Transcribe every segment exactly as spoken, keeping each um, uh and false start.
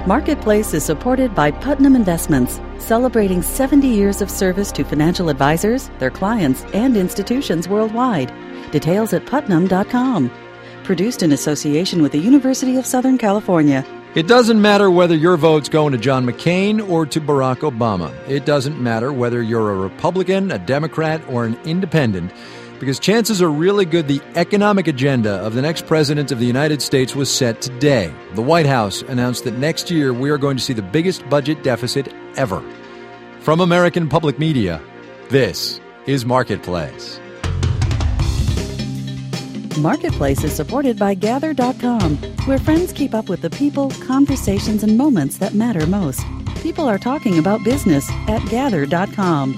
Marketplace is supported by Putnam Investments, celebrating seventy years of service to financial advisors, their clients, and institutions worldwide. Details at putnam dot com. Produced in association with the University of Southern California. It doesn't matter whether your vote's going to John McCain or to Barack Obama. It doesn't matter whether you're a Republican, a Democrat, or an independent, because chances are really good the economic agenda of the next president of the United States was set today. The White House announced that next year we are going to see the biggest budget deficit ever. From American Public Media, this is Marketplace. Marketplace is supported by Gather dot com, where friends keep up with the people, conversations, and moments that matter most. People are talking about business at Gather dot com.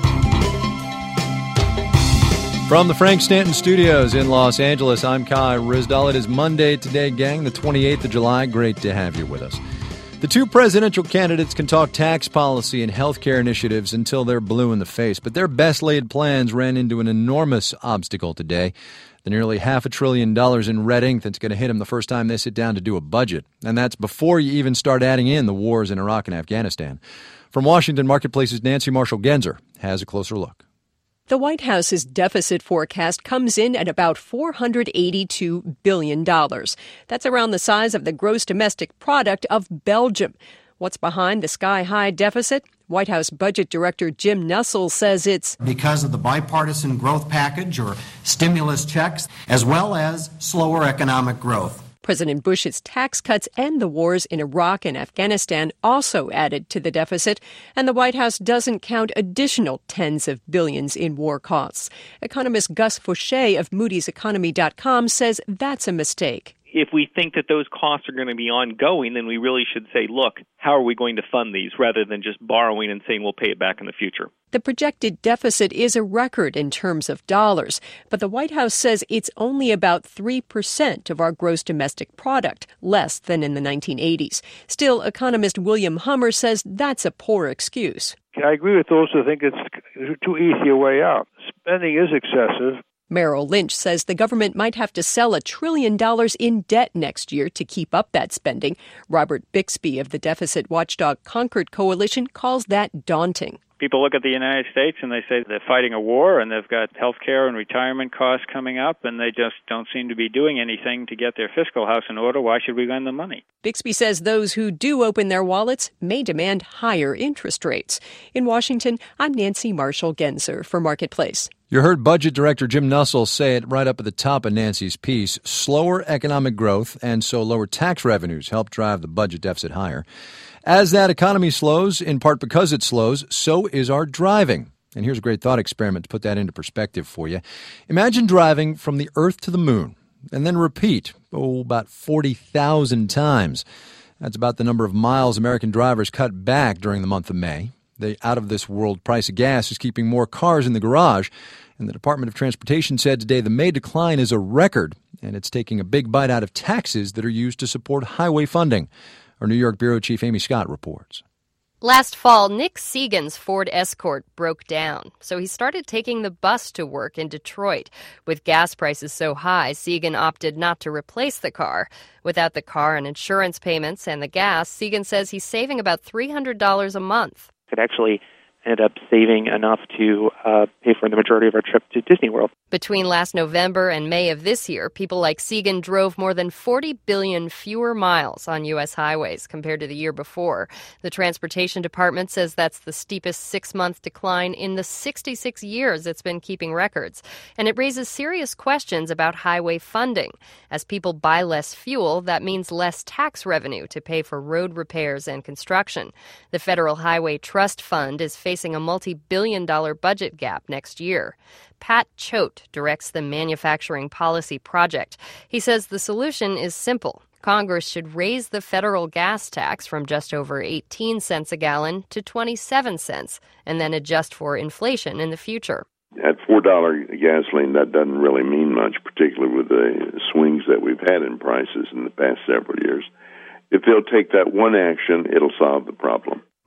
From the Frank Stanton Studios in Los Angeles, I'm Kai Ryssdal. It is Monday today, gang, the twenty-eighth of July. Great to have you with us. The two presidential candidates can talk tax policy and health care initiatives until they're blue in the face, but their best-laid plans ran into an enormous obstacle today. The nearly half a trillion dollars in red ink that's going to hit them the first time they sit down to do a budget. And that's before you even start adding in the wars in Iraq and Afghanistan. From Washington, Marketplace's Nancy Marshall-Genzer has a closer look. The White House's deficit forecast comes in at about four hundred eighty-two billion dollars. That's around the size of the gross domestic product of Belgium. What's behind the sky-high deficit? White House Budget Director Jim Nussle says it's because of the bipartisan growth package or stimulus checks, as well as slower economic growth. President Bush's tax cuts and the wars in Iraq and Afghanistan also added to the deficit, and the White House doesn't count additional tens of billions in war costs. Economist Gus Fauché of Moody's Economy dot com says that's a mistake. If we think that those costs are going to be ongoing, then we really should say, look, how are we going to fund these, rather than just borrowing and saying we'll pay it back in the future. The projected deficit is a record in terms of dollars, but the White House says it's only about three percent of our gross domestic product, less than in the nineteen eighties. Still, economist William Hummer says that's a poor excuse. I agree with those who think it's too easy a way out. Spending is excessive. Merrill Lynch says the government might have to sell a trillion dollars in debt next year to keep up that spending. Robert Bixby of the deficit watchdog Concord Coalition calls that daunting. People look at the United States and they say they're fighting a war and they've got health care and retirement costs coming up, and they just don't seem to be doing anything to get their fiscal house in order. Why should we lend them money? Bixby says those who do open their wallets may demand higher interest rates. In Washington, I'm Nancy Marshall-Genzer for Marketplace. You heard Budget Director Jim Nussle say it right up at the top of Nancy's piece. Slower economic growth and so lower tax revenues help drive the budget deficit higher. As that economy slows, in part because it slows, so is our driving. And here's a great thought experiment to put that into perspective for you. Imagine driving from the Earth to the moon and then repeat, oh, about forty thousand times. That's about the number of miles American drivers cut back during the month of May. The out-of-this-world price of gas is keeping more cars in the garage. And the Department of Transportation said today the May decline is a record, and it's taking a big bite out of taxes that are used to support highway funding. Our New York Bureau Chief Amy Scott reports. Last fall, Nick Segan's Ford Escort broke down, so he started taking the bus to work in Detroit. With gas prices so high, Segan opted not to replace the car. Without the car and insurance payments and the gas, Segan says he's saving about three hundred dollars a month. Could actually ended up saving enough to uh, pay for the majority of our trip to Disney World. Between last November and May of this year, people like Segan drove more than forty billion fewer miles on U S highways compared to the year before. The Transportation Department says that's the steepest six-month decline in the sixty-six years it's been keeping records. And it raises serious questions about highway funding. As people buy less fuel, that means less tax revenue to pay for road repairs and construction. The Federal Highway Trust Fund is facing a multi-billion dollar budget gap next year. Pat Choate directs the Manufacturing Policy Project. He says the solution is simple. Congress should raise the federal gas tax from just over eighteen cents a gallon to twenty-seven cents, and then adjust for inflation in the future. At four dollars gasoline, that doesn't really mean much, particularly with the swings that we've had in prices in the past several years. If they'll take that one action, it'll solve the problem.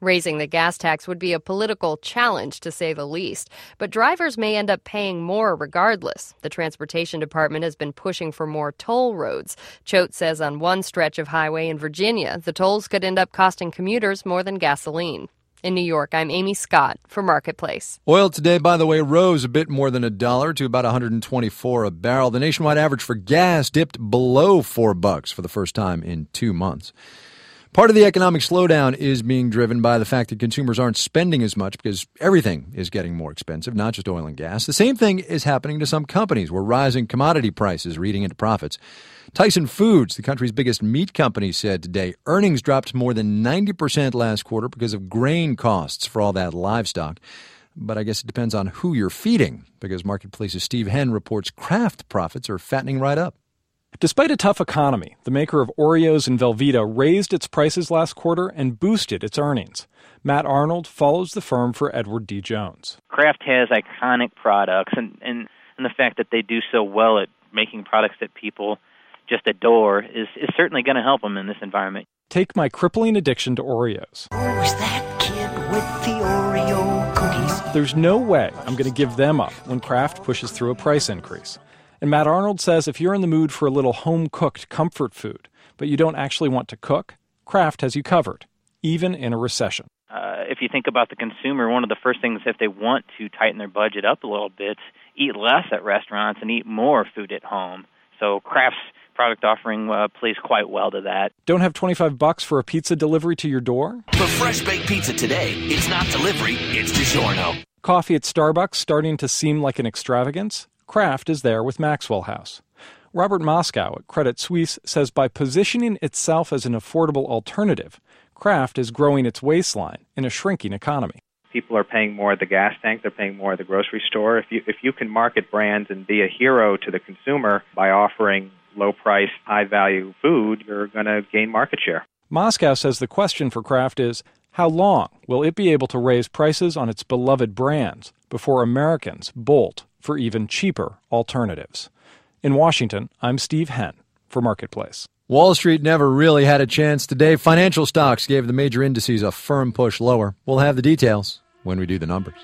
Raising the gas tax would be a political challenge, to say the least. But drivers may end up paying more regardless. The Transportation Department has been pushing for more toll roads. Choate says on one stretch of highway in Virginia, the tolls could end up costing commuters more than gasoline. In New York, I'm Amy Scott for Marketplace. Oil today, by the way, rose a bit more than a dollar to about one hundred twenty-four a barrel. The nationwide average for gas dipped below four bucks for the first time in two months. Part of the economic slowdown is being driven by the fact that consumers aren't spending as much because everything is getting more expensive, not just oil and gas. The same thing is happening to some companies where rising commodity prices are eating into profits. Tyson Foods, the country's biggest meat company, said today earnings dropped more than ninety percent last quarter because of grain costs for all that livestock. But I guess it depends on who you're feeding, because Marketplace's Steve Henn reports Kraft profits are fattening right up. Despite a tough economy, the maker of Oreos and Velveeta raised its prices last quarter and boosted its earnings. Matt Arnold follows the firm for Edward D. Jones. Kraft has iconic products, and, and, and the fact that they do so well at making products that people just adore is, is certainly going to help them in this environment. Take my crippling addiction to Oreos. Oh, is that kid with the Oreo cookies? There's no way I'm going to give them up when Kraft pushes through a price increase. And Matt Arnold says if you're in the mood for a little home-cooked comfort food, but you don't actually want to cook, Kraft has you covered, even in a recession. Uh, if you think about the consumer, one of the first things if they want to tighten their budget up a little bit, eat less at restaurants and eat more food at home. So Kraft's product offering uh, plays quite well to that. Don't have twenty-five bucks for a pizza delivery to your door? For fresh baked pizza today, it's not delivery, it's DiGiorno. Coffee at Starbucks starting to seem like an extravagance? Kraft is there with Maxwell House. Robert Moskow at Credit Suisse says by positioning itself as an affordable alternative, Kraft is growing its waistline in a shrinking economy. People are paying more at the gas tank, they're paying more at the grocery store. If you if you can market brands and be a hero to the consumer by offering low-priced, high-value food, you're going to gain market share. Moskow says the question for Kraft is, how long will it be able to raise prices on its beloved brands before Americans bolt for even cheaper alternatives? In Washington, I'm Steve Henn for Marketplace. Wall Street never really had a chance today. Financial stocks gave the major indices a firm push lower. We'll have the details when we do the numbers.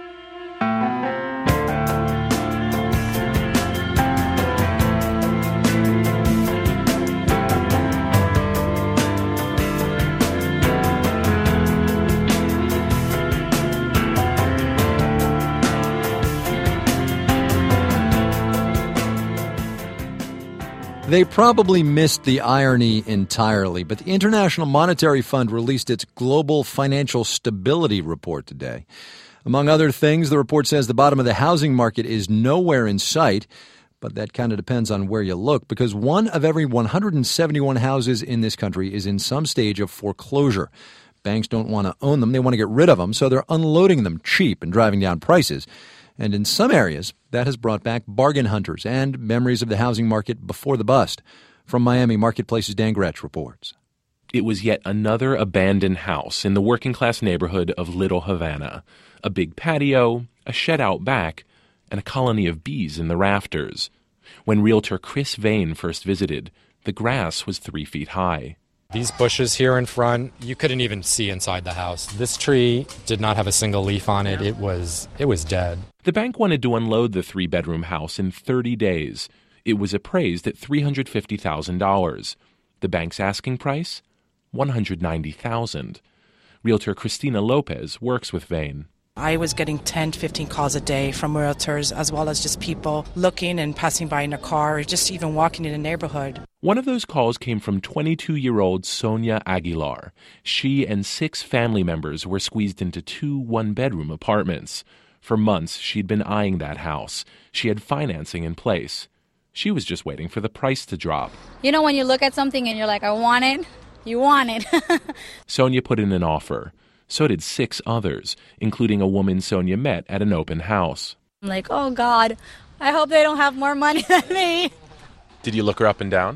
They probably missed the irony entirely, but the International Monetary Fund released its Global Financial Stability Report today. Among other things, the report says the bottom of the housing market is nowhere in sight, but that kind of depends on where you look, because one of every one hundred seventy-one houses in this country is in some stage of foreclosure. Banks don't want to own them, they want to get rid of them, so they're unloading them cheap and driving down prices. And in some areas, that has brought back bargain hunters and memories of the housing market before the bust. From Miami, Marketplace's Dan Gretsch reports. It was yet another abandoned house in the working-class neighborhood of Little Havana. A big patio, a shed out back, and a colony of bees in the rafters. When realtor Chris Vane first visited, the grass was three feet high. These bushes here in front, you couldn't even see inside the house. This tree did not have a single leaf on it. It was it was dead. The bank wanted to unload the three-bedroom house in thirty days. It was appraised at three hundred fifty thousand dollars. The bank's asking price? one hundred ninety thousand dollars. Realtor Christina Lopez works with Vane. I was getting ten to fifteen calls a day from realtors, as well as just people looking and passing by in a car, or just even walking in the neighborhood. One of those calls came from twenty-two-year-old Sonia Aguilar. She and six family members were squeezed into two one-bedroom apartments. For months, she'd been eyeing that house. She had financing in place. She was just waiting for the price to drop. You know when you look at something and you're like, I want it? You want it. Sonia put in an offer. So did six others, including a woman Sonia met at an open house. I'm like, oh, God, I hope they don't have more money than me. Did you look her up and down?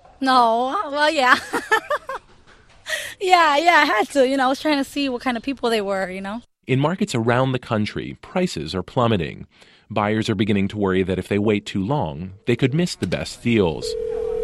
No. Well, yeah. yeah, yeah, I had to. You know, I was trying to see what kind of people they were, you know. In markets around the country, prices are plummeting. Buyers are beginning to worry that if they wait too long, they could miss the best deals.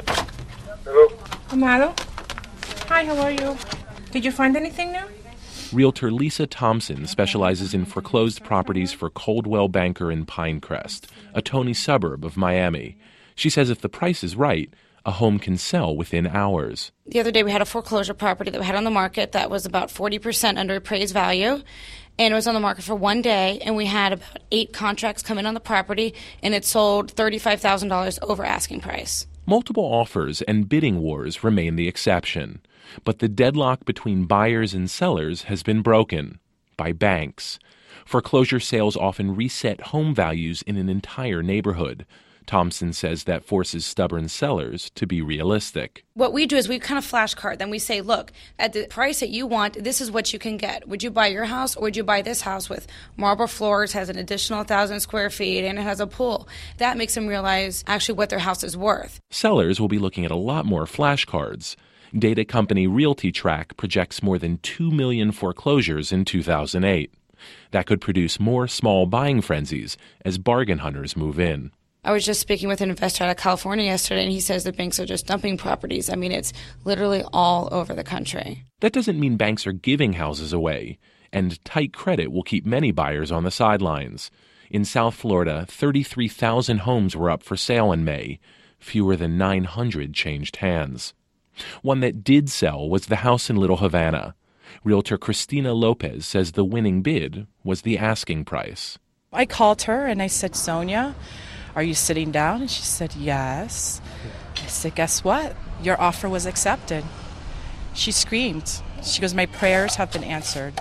Hello. Amado? Hi, how are you? Did you find anything new? Realtor Lisa Thompson specializes in foreclosed properties for Coldwell Banker in Pinecrest, a Tony suburb of Miami. She says if the price is right, a home can sell within hours. The other day we had a foreclosure property that we had on the market that was about forty percent under appraised value, and it was on the market for one day, and we had about eight contracts come in on the property, and it sold thirty-five thousand dollars over asking price. Multiple offers and bidding wars remain the exception, but the deadlock between buyers and sellers has been broken by banks. Foreclosure sales often reset home values in an entire neighborhood. Thompson says that forces stubborn sellers to be realistic. What we do is we kind of flashcard. Then we say, look, at the price that you want, this is what you can get. Would you buy your house, or would you buy this house with marble floors, has an additional one thousand square feet, and it has a pool? That makes them realize actually what their house is worth. Sellers will be looking at a lot more flashcards. Data company RealtyTrack projects more than two million foreclosures in two thousand eight. That could produce more small buying frenzies as bargain hunters move in. I was just speaking with an investor out of California yesterday, and he says that banks are just dumping properties. I mean, it's literally all over the country. That doesn't mean banks are giving houses away, and tight credit will keep many buyers on the sidelines. In South Florida, thirty-three thousand homes were up for sale in May. Fewer than nine hundred changed hands. One that did sell was the house in Little Havana. Realtor Christina Lopez says the winning bid was the asking price. I called her and I said, Sonia, are you sitting down? And she said, yes. I said, guess what? Your offer was accepted. She screamed. She goes, my prayers have been answered.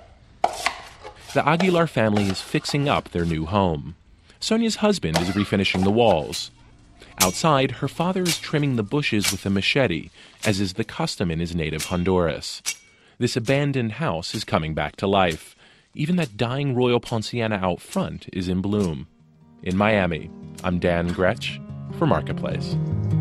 The Aguilar family is fixing up their new home. Sonia's husband is refinishing the walls. Outside, her father is trimming the bushes with a machete, as is the custom in his native Honduras. This abandoned house is coming back to life. Even that dying Royal Ponciana out front is in bloom. In Miami, I'm Dan Gretsch for Marketplace.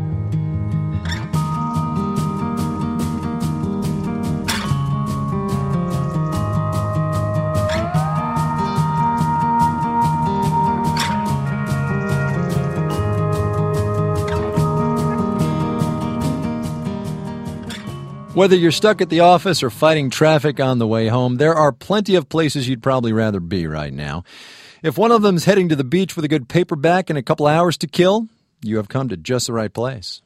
Whether you're stuck at the office or fighting traffic on the way home, there are plenty of places you'd probably rather be right now. If one of them's heading to the beach with a good paperback and a couple hours to kill, you have come to just the right place.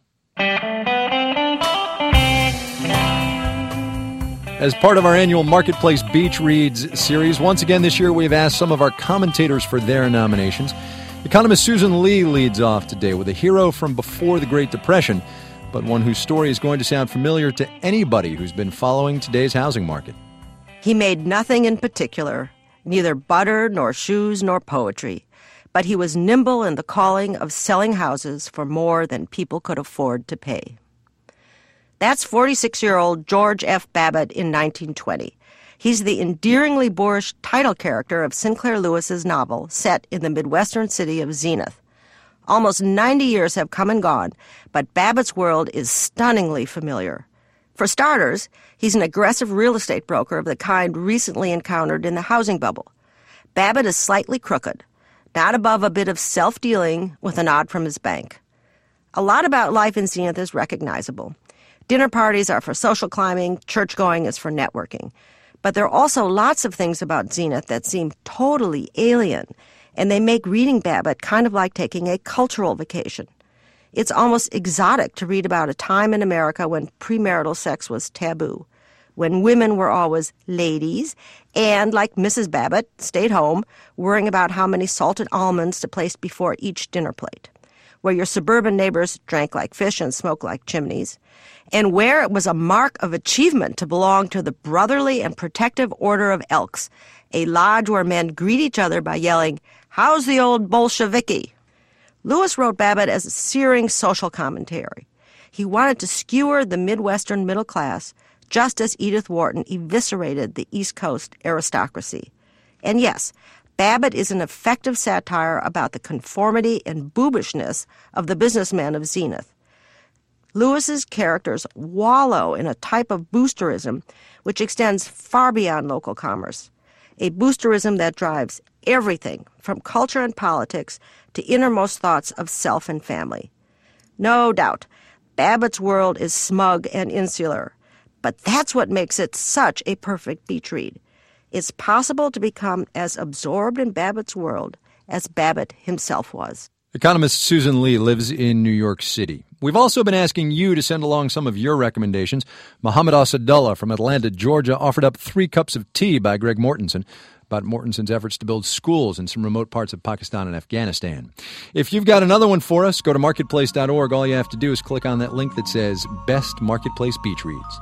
As part of our annual Marketplace Beach Reads series, once again this year we've asked some of our commentators for their nominations. Economist Susan Lee leads off today with a hero from before the Great Depression, but one whose story is going to sound familiar to anybody who's been following today's housing market. He made nothing in particular, neither butter nor shoes nor poetry, but he was nimble in the calling of selling houses for more than people could afford to pay. That's forty-six-year-old George F. Babbitt in nineteen twenty. He's the endearingly boorish title character of Sinclair Lewis's novel set in the Midwestern city of Zenith. Almost ninety years have come and gone, but Babbitt's world is stunningly familiar. For starters, he's an aggressive real estate broker of the kind recently encountered in the housing bubble. Babbitt is slightly crooked, not above a bit of self-dealing with a nod from his bank. A lot about life in Zenith is recognizable. Dinner parties are for social climbing, church-going is for networking. But there are also lots of things about Zenith that seem totally alien, and they make reading Babbitt kind of like taking a cultural vacation. It's almost exotic to read about a time in America when premarital sex was taboo, when women were always ladies and, like Missus Babbitt, stayed home worrying about how many salted almonds to place before each dinner plate, where your suburban neighbors drank like fish and smoked like chimneys, and where it was a mark of achievement to belong to the Brotherly and Protective Order of Elks, a lodge where men greet each other by yelling, "How's the old Bolsheviki?" Lewis wrote Babbitt as a searing social commentary. He wanted to skewer the Midwestern middle class, just as Edith Wharton eviscerated the East Coast aristocracy. And yes, Babbitt is an effective satire about the conformity and boobishness of the businessmen of Zenith. Lewis's characters wallow in a type of boosterism which extends far beyond local commerce, a boosterism that drives everything from culture and politics to innermost thoughts of self and family. No doubt, Babbitt's world is smug and insular, But that's what makes it such a perfect beach read. It's possible to become as absorbed in Babbitt's world as Babbitt himself was. Economist Susan Lee lives in New York City. We've also been asking you to send along some of your recommendations. Muhammad Asadullah from Atlanta, Georgia, offered up Three Cups of Tea by Greg Mortensen about Mortensen's efforts to build schools in some remote parts of Pakistan and Afghanistan. If you've got another one for us, go to marketplace dot org. All you have to do is click on that link that says Best Marketplace Beach Reads.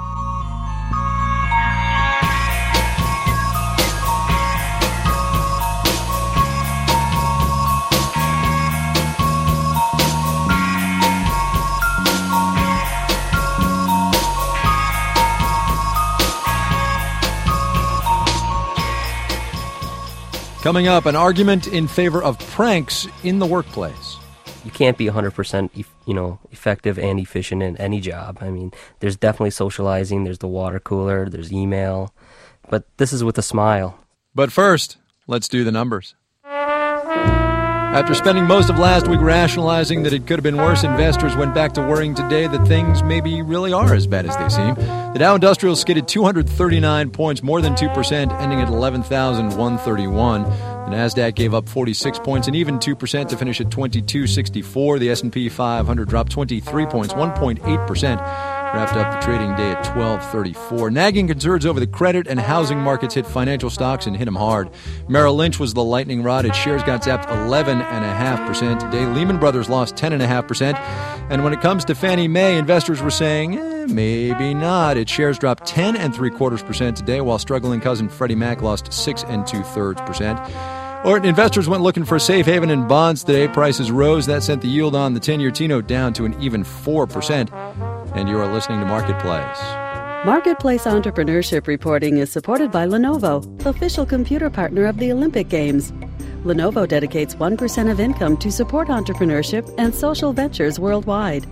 Coming up, an argument in favor of pranks in the workplace. You can't be one hundred percent you know, effective and efficient in any job. I mean, there's definitely socializing, there's the water cooler, there's email, but this is with a smile. But first, let's do the numbers. After spending most of last week rationalizing that it could have been worse, investors went back to worrying today that things maybe really are as bad as they seem. The Dow Industrial skidded two hundred thirty-nine points, more than two percent, ending at eleven thousand one hundred thirty-one. The Nasdaq gave up forty-six points, and even two percent to finish at twenty-two sixty-four. The S and P five hundred dropped twenty-three points, one point eight percent. Wrapped up the trading day at twelve thirty-four. Nagging concerns over the credit and housing markets hit financial stocks and hit them hard. Merrill Lynch was the lightning rod. Its shares got zapped eleven point five percent today. Lehman Brothers lost ten point five percent. And when it comes to Fannie Mae, investors were saying, eh, maybe not. Its shares dropped ten and three quarters percent today, while struggling cousin Freddie Mac lost six and two thirds percent. Or investors went looking for a safe haven in bonds today. Prices rose. That sent the yield on the ten-year T-note down to an even four percent. And you are listening to Marketplace. Marketplace Entrepreneurship Reporting is supported by Lenovo, the official computer partner of the Olympic Games. Lenovo dedicates one percent of income to support entrepreneurship and social ventures worldwide.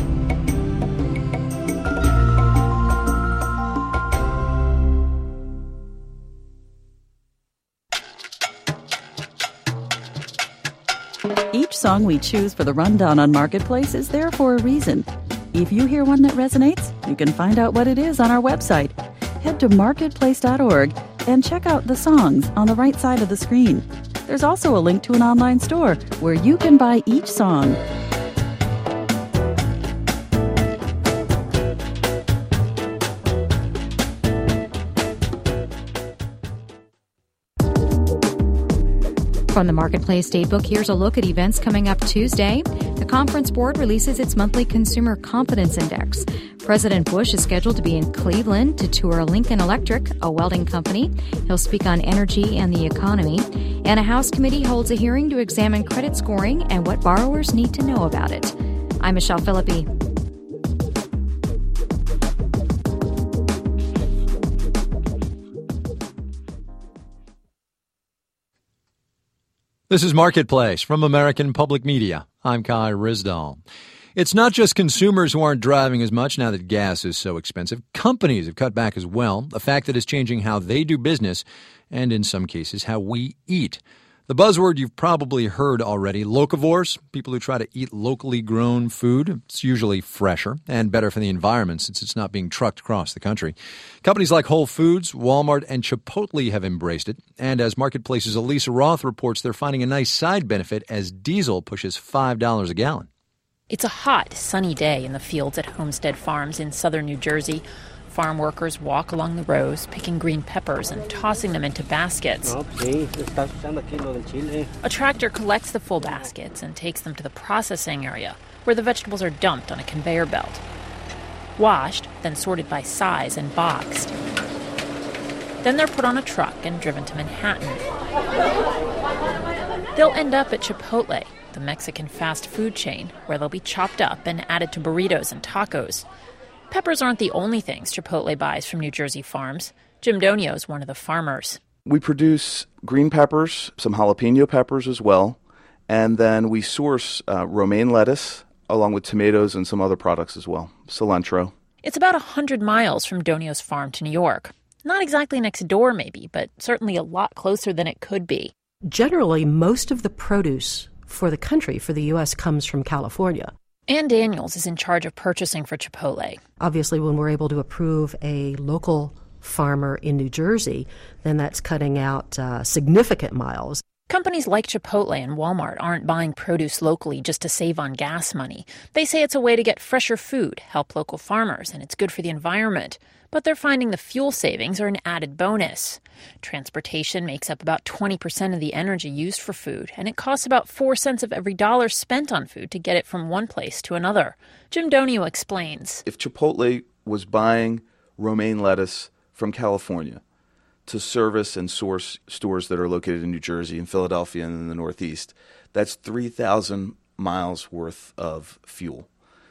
Each song we choose for the rundown on Marketplace is there for a reason. If you hear one that resonates, you can find out what it is on our website. Head to marketplace dot org and check out the songs on the right side of the screen. There's also a link to an online store where you can buy each song. From the Marketplace Datebook, here's a look at events coming up Tuesday. The Conference Board releases its monthly Consumer Confidence Index. President Bush is scheduled to be in Cleveland to tour Lincoln Electric, a welding company. He'll speak on energy and the economy. And a House committee holds a hearing to examine credit scoring and what borrowers need to know about it. I'm Michelle Philippi. This is Marketplace from American Public Media. I'm Kai Ryssdal. It's not just consumers who aren't driving as much now that gas is so expensive. Companies have cut back as well, a fact that is changing how they do business and, in some cases, how we eat. The buzzword you've probably heard already, locavores, people who try to eat locally grown food. It's usually fresher and better for the environment since it's not being trucked across the country. Companies like Whole Foods, Walmart, and Chipotle have embraced it. And as Marketplace's Elisa Roth reports, they're finding a nice side benefit as diesel pushes five dollars a gallon. It's a hot, sunny day in the fields at Homestead Farms in southern New Jersey. Farm workers walk along the rows, picking green peppers and tossing them into baskets. A tractor collects the full baskets and takes them to the processing area, where the vegetables are dumped on a conveyor belt. Washed, then sorted by size and boxed. Then they're put on a truck and driven to Manhattan. They'll end up at Chipotle, the Mexican fast food chain, where they'll be chopped up and added to burritos and tacos. Peppers aren't the only things Chipotle buys from New Jersey farms. Jim Donio is one of the farmers. We produce green peppers, some jalapeno peppers as well, and then we source uh, romaine lettuce along with tomatoes and some other products as well, cilantro. It's about one hundred miles from Donio's farm to New York. Not exactly next door, maybe, but certainly a lot closer than it could be. Generally, most of the produce for the country, for the U S, comes from California. Ann Daniels is in charge of purchasing for Chipotle. Obviously, when we're able to approve a local farmer in New Jersey, then that's cutting out uh, significant miles. Companies like Chipotle and Walmart aren't buying produce locally just to save on gas money. They say it's a way to get fresher food, help local farmers, and it's good for the environment. But they're finding the fuel savings are an added bonus. Transportation makes up about twenty percent of the energy used for food, and it costs about four cents of every dollar spent on food to get it from one place to another. Jim Donio explains. If Chipotle was buying romaine lettuce from California to service and source stores that are located in New Jersey and Philadelphia and in the Northeast, that's three thousand miles worth of fuel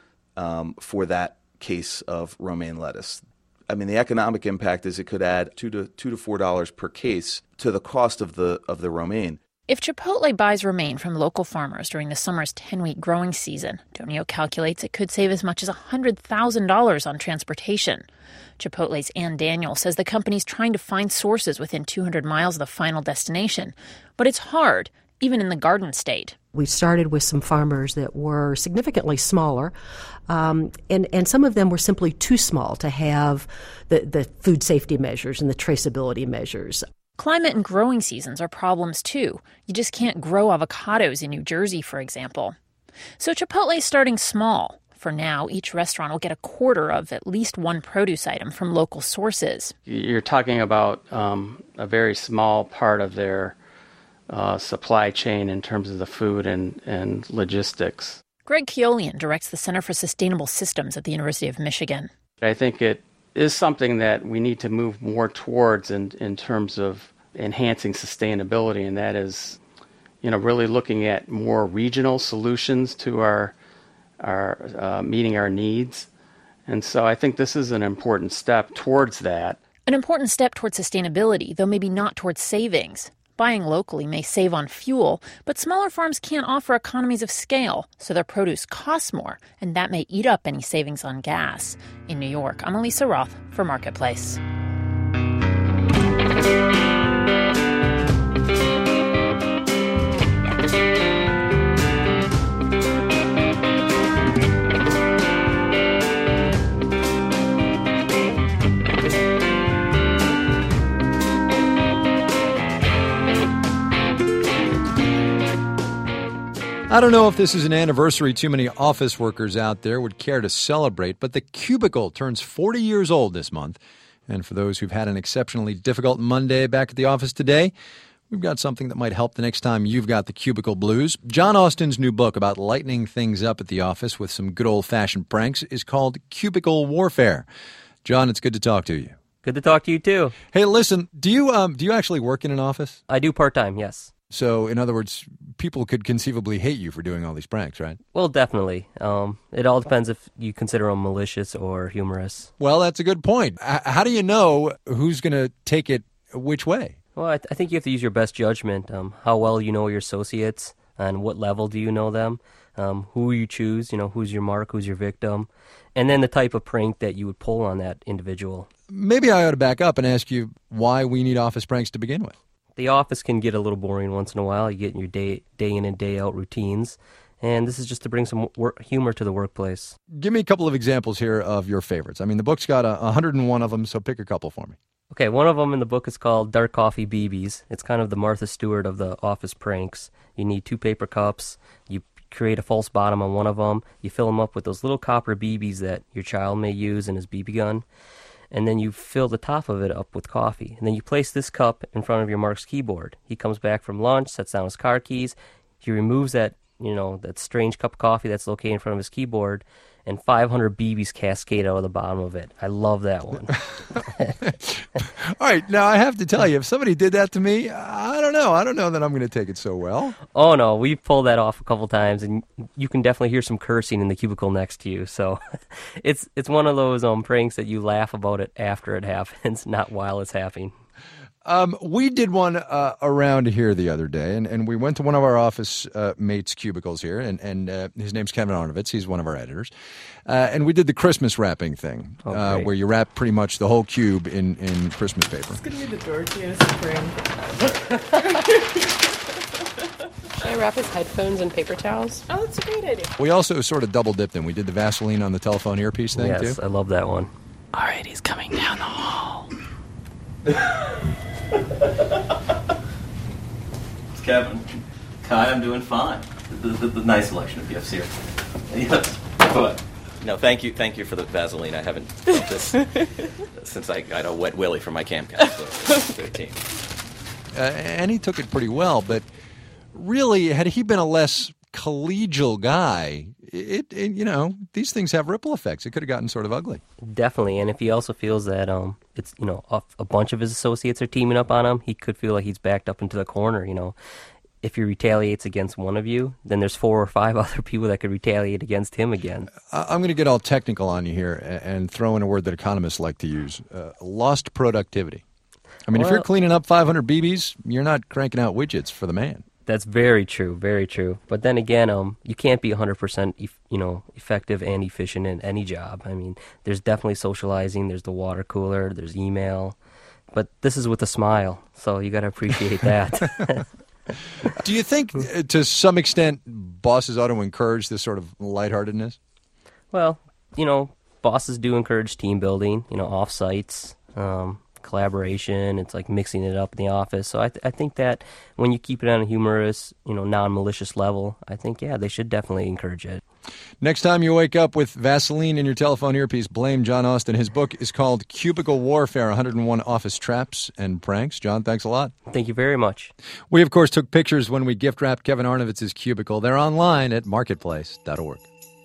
um, for that case of romaine lettuce. I mean, the economic impact is it could add two to two to four dollars per case to the cost of the of the romaine. If Chipotle buys romaine from local farmers during the summer's ten-week growing season, Donio calculates it could save as much as one hundred thousand dollars on transportation. Chipotle's Ann Daniel says the company's trying to find sources within two hundred miles of the final destination. But it's hard, even in the Garden State. We started with some farmers that were significantly smaller, um, and, and some of them were simply too small to have the, the food safety measures and the traceability measures. Climate and growing seasons are problems, too. You just can't grow avocados in New Jersey, for example. So Chipotle is starting small. For now, each restaurant will get a quarter of at least one produce item from local sources. You're talking about um, a very small part of their uh, supply chain in terms of the food and, and logistics. Greg Keolian directs the Center for Sustainable Systems at the University of Michigan. I think it is something that we need to move more towards in, in terms of enhancing sustainability, and that is, you know, really looking at more regional solutions to our our uh, meeting our needs. And so I think this is an important step towards that. An important step towards sustainability, though maybe not towards savings. Buying locally may save on fuel, but smaller farms can't offer economies of scale, so their produce costs more, and that may eat up any savings on gas. In New York, I'm Elisa Roth for Marketplace. I don't know if this is an anniversary too many office workers out there would care to celebrate, but the Cubicle turns forty years old this month. And for those who've had an exceptionally difficult Monday back at the office today, we've got something that might help the next time you've got the Cubicle blues. John Austin's new book about lightening things up at the office with some good old-fashioned pranks is called Cubicle Warfare. John, it's good to talk to you. Good to talk to you, too. Hey, listen, do you um, do you actually work in an office? I do part-time, yes. So, in other words, people could conceivably hate you for doing all these pranks, right? Well, definitely. Um, it all depends if you consider them malicious or humorous. Well, that's a good point. H- how do you know who's going to take it which way? Well, I, th- I think you have to use your best judgment. Um, how well you know your associates, and what level do you know them, um, who you choose, you know, who's your mark, who's your victim, and then the type of prank that you would pull on that individual. Maybe I ought to back up and ask you why we need office pranks to begin with. The office can get a little boring once in a while. You get in your day day in and day out routines, and this is just to bring some work, humor to the workplace. Give me a couple of examples here of your favorites. I mean, the book's got a, one hundred one of them, so pick a couple for me. Okay, one of them in the book is called Dark Coffee B Bs. It's kind of the Martha Stewart of the office pranks. You need two paper cups. You create a false bottom on one of them. You fill them up with those little copper B Bs that your child may use in his B B gun. And then you fill the top of it up with coffee. And then you place this cup in front of your Mark's keyboard. He comes back from lunch, sets down his car keys. He removes that, you know, that strange cup of coffee that's located in front of his keyboard, and five hundred B Bs cascade out of the bottom of it. I love that one. All right, now I have to tell you, if somebody did that to me, I don't know. I don't know that I'm going to take it so well. Oh, no, we've pulled that off a couple times, and you can definitely hear some cursing in the cubicle next to you. So it's it's one of those um pranks that you laugh about it after it happens, not while it's happening. Um, we did one uh, around here the other day, and, and we went to one of our office uh, mates' cubicles here, and, and uh, his name's Kevin Arnovitz. He's one of our editors. Uh, and we did the Christmas wrapping thing, oh, uh, where you wrap pretty much the whole cube in, in Christmas paper. It's going to be the dorkiest prank. Should I wrap his headphones in paper towels? Oh, that's a great idea. We also sort of double dipped him. We did the Vaseline on the telephone earpiece thing, yes, too. I love that one. All right, he's coming down the hall. It's Kevin. Kai, I'm doing fine. The, the, the nice selection of gifts here. But, no, thank you, thank you for the Vaseline. I haven't felt this since I got a wet willy from my camp counselor at thirteen. Uh, and he took it pretty well, but really, had he been a less collegial guy, it, it you know, these things have ripple effects. It could have gotten sort of ugly. Definitely, and if he also feels that um, it's you know a, a bunch of his associates are teaming up on him, he could feel like he's backed up into the corner. You know, if he retaliates against one of you, then there's four or five other people that could retaliate against him again. I'm going to get all technical on you here and throw in a word that economists like to use: uh, lost productivity. I mean, well, if you're cleaning up five hundred B Bs, you're not cranking out widgets for the man. That's very true, very true. But then again, um, you can't be one hundred percent, you know, effective and efficient in any job. I mean, there's definitely socializing. There's the water cooler. There's email. But this is with a smile, so you got to appreciate that. Do you think, uh, to some extent, bosses ought to encourage this sort of lightheartedness? Well, you know, bosses do encourage team building, you know, off-sites, um, collaboration. It's like mixing it up in the office. So I, th- I think that when you keep it on a humorous, you know, non-malicious level, I think, yeah, they should definitely encourage it. Next time you wake up with Vaseline in your telephone earpiece, blame John Austin. His book is called Cubicle Warfare, one hundred one Office Traps and Pranks. John, thanks a lot. Thank you very much. We, of course, took pictures when we gift-wrapped Kevin Arnovitz's cubicle. They're online at marketplace dot org.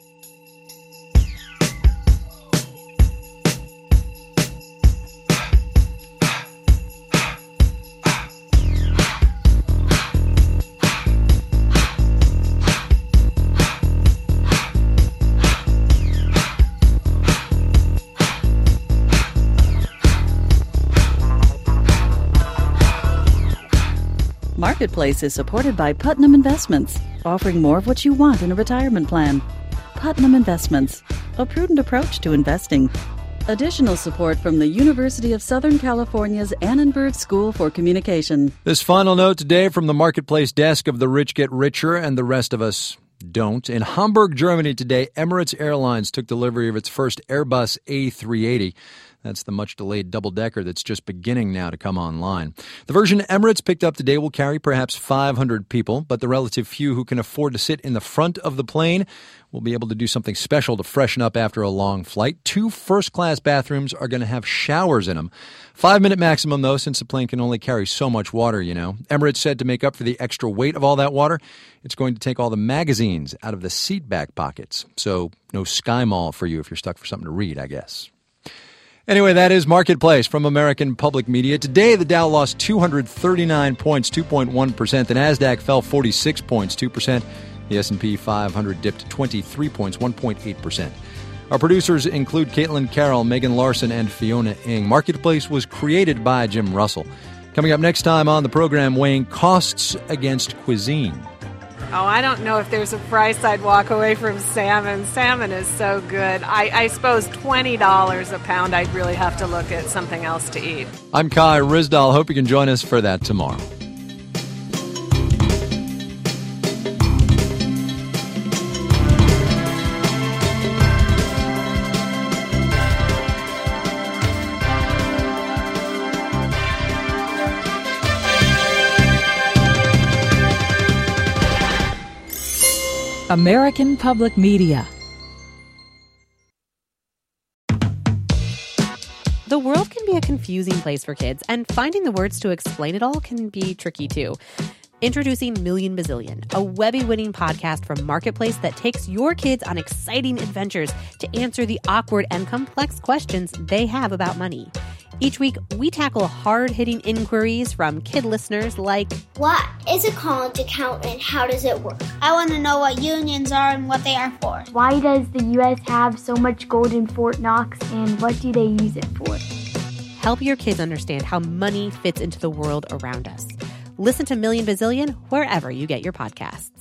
Marketplace is supported by Putnam Investments, offering more of what you want in a retirement plan. Putnam Investments, a prudent approach to investing. Additional support from the University of Southern California's Annenberg School for Communication. This final note today from the Marketplace desk of The Rich Get Richer and the rest of us don't. In Hamburg, Germany today, Emirates Airlines took delivery of its first Airbus A three eighty. That's the much-delayed double-decker that's just beginning now to come online. The version Emirates picked up today will carry perhaps five hundred people, but the relative few who can afford to sit in the front of the plane will be able to do something special to freshen up after a long flight. Two first-class bathrooms are going to have showers in them. Five-minute maximum, though, since the plane can only carry so much water, you know. Emirates said to make up for the extra weight of all that water, it's going to take all the magazines out of the seat back pockets. So no Sky Mall for you if you're stuck for something to read, I guess. Anyway, that is Marketplace from American Public Media. Today, the Dow lost two hundred thirty-nine points, two point one percent. The NASDAQ fell forty-six points, two percent. The S and P five hundred dipped twenty-three points, one point eight percent. Our producers include Caitlin Carroll, Megan Larson, and Fiona Ng. Marketplace was created by Jim Russell. Coming up next time on the program, weighing costs against cuisine. Oh, I don't know if there's a price I'd walk away from salmon. Salmon is so good. I, I suppose twenty dollars a pound, I'd really have to look at something else to eat. I'm Kai Ryssdal. Hope you can join us for that tomorrow. American Public Media. The world can be a confusing place for kids, and finding the words to explain it all can be tricky too. Introducing Million Bazillion, a Webby-winning podcast from Marketplace that takes your kids on exciting adventures to answer the awkward and complex questions they have about money. Each week, we tackle hard-hitting inquiries from kid listeners like, what is a college account and how does it work? I want to know what unions are and what they are for. Why does the U S have so much gold in Fort Knox and what do they use it for? Help your kids understand how money fits into the world around us. Listen to Million Bazillion wherever you get your podcasts.